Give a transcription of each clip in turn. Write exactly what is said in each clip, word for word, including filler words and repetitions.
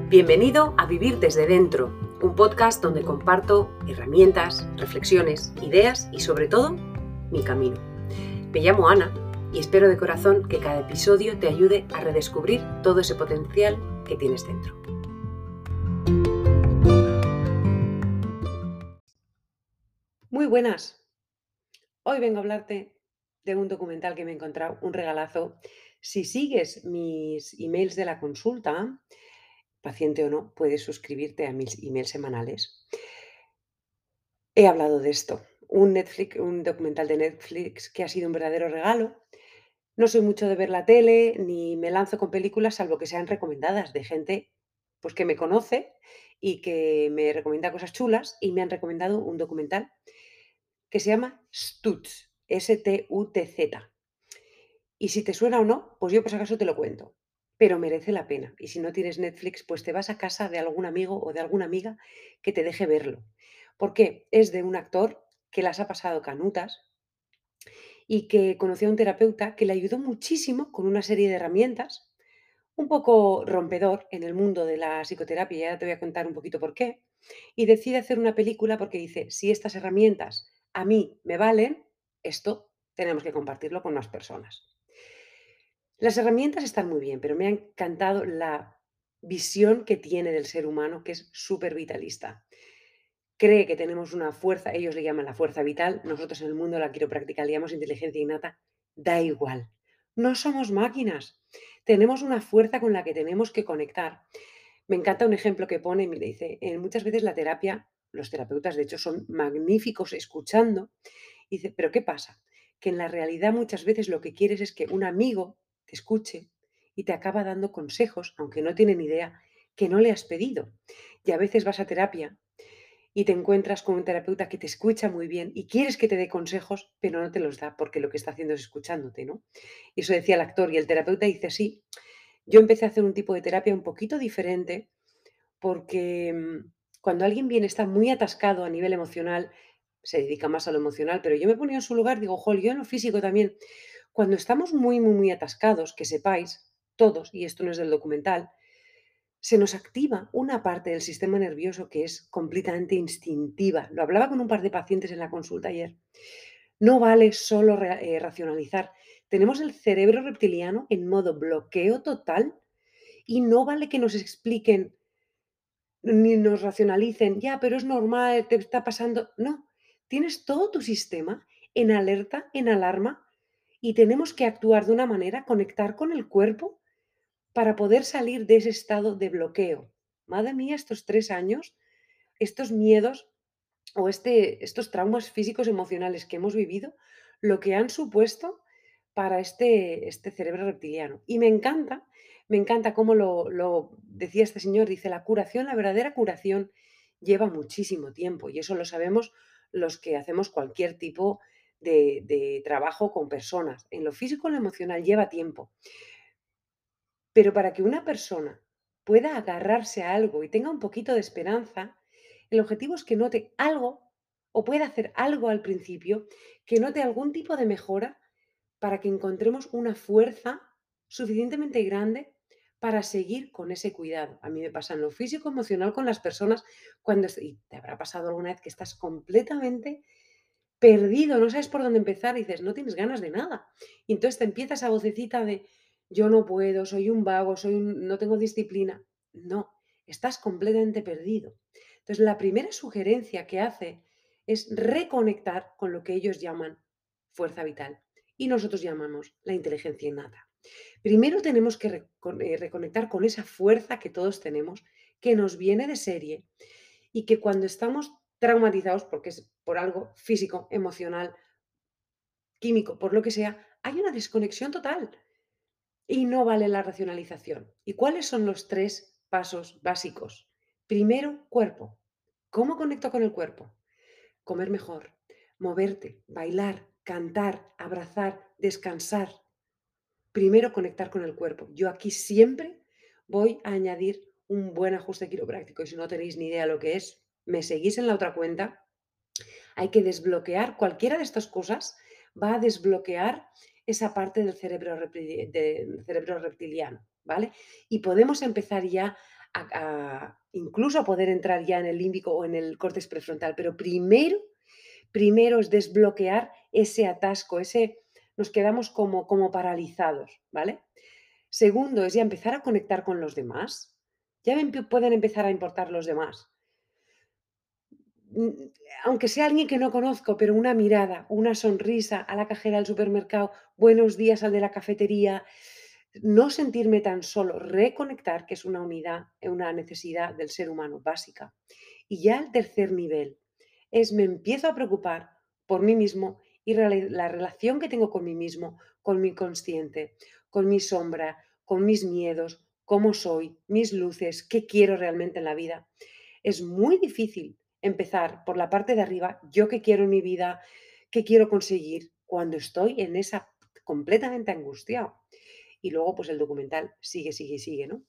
Bienvenido a Vivir desde Dentro, un podcast donde comparto herramientas, reflexiones, ideas y sobre todo, mi camino. Me llamo Ana y espero de corazón que cada episodio te ayude a redescubrir todo ese potencial que tienes dentro. Muy buenas. Hoy vengo a hablarte de un documental que me he encontrado, un regalazo. Si sigues mis emails de la consulta, paciente o no, puedes suscribirte a mis emails semanales. He hablado de esto, un Netflix, un documental de Netflix que ha sido un verdadero regalo. No soy mucho de ver la tele, ni me lanzo con películas, salvo que sean recomendadas de gente, pues, que me conoce y que me recomienda cosas chulas, y me han recomendado un documental que se llama Stutz, S T U T Z. Y si te suena o no, pues yo por si acaso te lo cuento, pero merece la pena. Y si no tienes Netflix, pues te vas a casa de algún amigo o de alguna amiga que te deje verlo. ¿Por qué? Es de un actor que las ha pasado canutas y que conoció a un terapeuta que le ayudó muchísimo con una serie de herramientas, un poco rompedor en el mundo de la psicoterapia, y ahora te voy a contar un poquito por qué, y decide hacer una película porque dice, si estas herramientas a mí me valen, esto tenemos que compartirlo con más personas. Las herramientas están muy bien, pero me ha encantado la visión que tiene del ser humano, que es súper vitalista. Cree que tenemos una fuerza, ellos le llaman la fuerza vital, nosotros en el mundo de la quiropráctica le llamamos inteligencia innata, da igual. No somos máquinas, tenemos una fuerza con la que tenemos que conectar. Me encanta un ejemplo que pone, mire, dice, en muchas veces la terapia, los terapeutas de hecho son magníficos escuchando, y dice, pero ¿qué pasa? Que en la realidad muchas veces lo que quieres es que un amigo te escuche y te acaba dando consejos, aunque no tiene ni idea, que no le has pedido. Y a veces vas a terapia y te encuentras con un terapeuta que te escucha muy bien y quieres que te dé consejos, pero no te los da porque lo que está haciendo es escuchándote, ¿no? Y eso decía el actor, y el terapeuta dice, sí, yo empecé a hacer un tipo de terapia un poquito diferente porque mm, cuando alguien viene, está muy atascado a nivel emocional, se dedica más a lo emocional, pero yo me ponía en su lugar, digo, jol, yo en lo físico también. Cuando estamos muy, muy, muy atascados, que sepáis, todos, y esto no es del documental, se nos activa una parte del sistema nervioso que es completamente instintiva. Lo hablaba con un par de pacientes en la consulta ayer. No vale solo ra- eh, racionalizar. Tenemos el cerebro reptiliano en modo bloqueo total y no vale que nos expliquen ni nos racionalicen, ya, pero es normal, te está pasando. No, tienes todo tu sistema en alerta, en alarma, y tenemos que actuar de una manera, conectar con el cuerpo para poder salir de ese estado de bloqueo. Madre mía, estos tres años, estos miedos o este, estos traumas físicos, emocionales que hemos vivido, lo que han supuesto para este, este cerebro reptiliano. Y me encanta, me encanta cómo lo, lo decía este señor, dice, la curación, la verdadera curación lleva muchísimo tiempo y eso lo sabemos los que hacemos cualquier tipo de, de trabajo con personas. En lo físico, en lo emocional lleva tiempo. Pero para que una persona pueda agarrarse a algo y tenga un poquito de esperanza, el objetivo es que note algo o pueda hacer algo al principio, que note algún tipo de mejora para que encontremos una fuerza suficientemente grande para seguir con ese cuidado. A mí me pasa en lo físico, emocional con las personas cuando est- y te habrá pasado alguna vez que estás completamente perdido, no sabes por dónde empezar y dices, no tienes ganas de nada. Y entonces te empieza esa vocecita de, yo no puedo, soy un vago, soy un- no tengo disciplina. No, estás completamente perdido. Entonces, la primera sugerencia que hace es reconectar con lo que ellos llaman fuerza vital y nosotros llamamos la inteligencia innata. Primero tenemos que recon- eh, reconectar con esa fuerza que todos tenemos, que nos viene de serie y que cuando estamos traumatizados, porque es por algo físico, emocional, químico, por lo que sea, hay una desconexión total y no vale la racionalización. ¿Y cuáles son los tres pasos básicos? Primero, cuerpo. ¿Cómo conecto con el cuerpo? Comer mejor, moverte, bailar, cantar, abrazar, descansar. Primero, conectar con el cuerpo. Yo aquí siempre voy a añadir un buen ajuste quiropráctico y si no tenéis ni idea lo que es, me seguís en la otra cuenta. Hay que desbloquear cualquiera de estas cosas, va a desbloquear esa parte del cerebro, reptili- del cerebro reptiliano, ¿vale? Y podemos empezar ya a a incluso a poder entrar ya en el límbico o en el córtex prefrontal, pero primero, primero es desbloquear ese atasco, ese nos quedamos como como paralizados, ¿vale? Segundo, es ya empezar a conectar con los demás. Ya me empe pueden empezar a importar los demás. Mm, aunque sea alguien que no conozco, pero una mirada, una sonrisa a la cajera del supermercado, buenos días al de la cafetería, no sentirme tan solo, reconectar, que es una unidad, eh, una necesidad del ser humano básica. Y ya el tercer nivel es me empiezo a preocupar por mí mismo y rela- la relación que tengo con mí mismo, con mi consciente, con mi sombra, con mis miedos, cómo soy, mis luces, qué quiero realmente en la vida. Es muy difícil empezar por la parte de arriba, yo qué quiero en mi vida, qué quiero conseguir, cuando estoy en esa completamente angustiado. Y luego, pues el documental sigue, sigue y sigue, ¿no?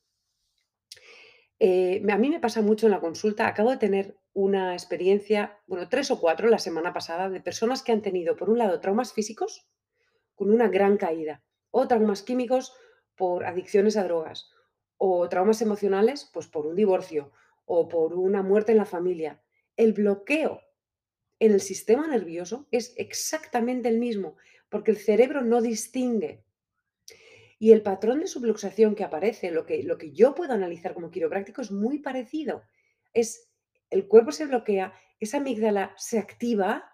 Eh, me- a mí me pasa mucho en la consulta, acabo de tener una experiencia, bueno, tres o cuatro la semana pasada, de personas que han tenido, por un lado, traumas físicos con una gran caída, o traumas químicos por adicciones a drogas, o traumas emocionales, pues por un divorcio, o por una muerte en la familia. El bloqueo en el sistema nervioso es exactamente el mismo, porque el cerebro no distingue. Y el patrón de subluxación que aparece, lo que, lo que yo puedo analizar como quiropráctico, es muy parecido. Es el cuerpo se bloquea, esa amígdala se activa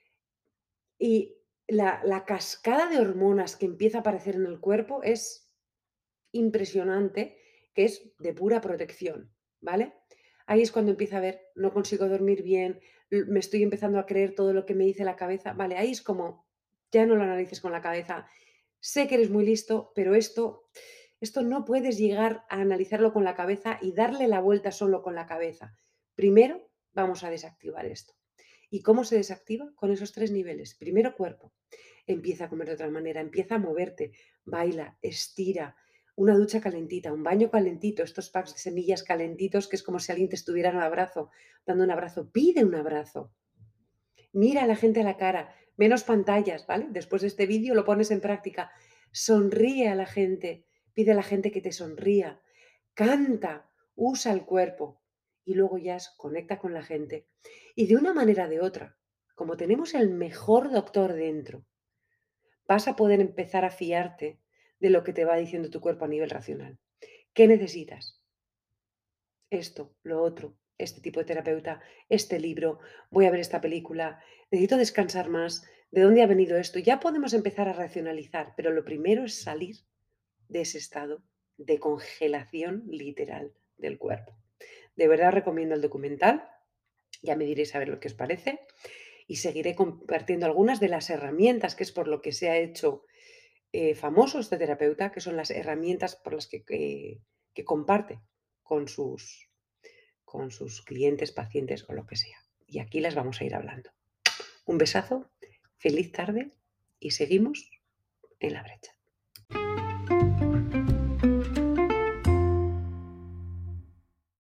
y la, la cascada de hormonas que empieza a aparecer en el cuerpo es impresionante, que es de pura protección, ¿vale? Ahí es cuando empieza a ver, no consigo dormir bien, l- me estoy empezando a creer todo lo que me dice la cabeza, vale, ahí es como, ya no lo analices con la cabeza, sé que eres muy listo, pero esto, esto no puedes llegar a analizarlo con la cabeza y darle la vuelta solo con la cabeza. Primero vamos a desactivar esto. ¿Y cómo se desactiva? Con esos tres niveles. Primero cuerpo, empieza a comer de otra manera, empieza a moverte, baila, estira, una ducha calentita, un baño calentito, estos packs de semillas calentitos, que es como si alguien te estuviera en un abrazo, dando un abrazo, pide un abrazo, mira a la gente a la cara, menos pantallas, ¿vale? Después de este vídeo lo pones en práctica, sonríe a la gente, pide a la gente que te sonría, canta, usa el cuerpo y luego ya es- conecta con la gente. Y de una manera o de otra, como tenemos el mejor doctor dentro, vas a poder empezar a fiarte de lo que te va diciendo tu cuerpo a nivel racional. ¿Qué necesitas? Esto, lo otro, este tipo de terapeuta, este libro, voy a ver esta película, necesito descansar más, ¿de dónde ha venido esto? Ya podemos empezar a racionalizar, pero lo primero es salir de ese estado de congelación literal del cuerpo. De verdad recomiendo el documental, ya me diréis a ver lo que os parece y seguiré compartiendo algunas de las herramientas, que es por lo que se ha hecho eh, famoso este terapeuta, que son las herramientas por las que, que- que comparte con sus, con sus clientes, pacientes o lo que sea. Y aquí las vamos a ir hablando. Un besazo, feliz tarde y seguimos en la brecha.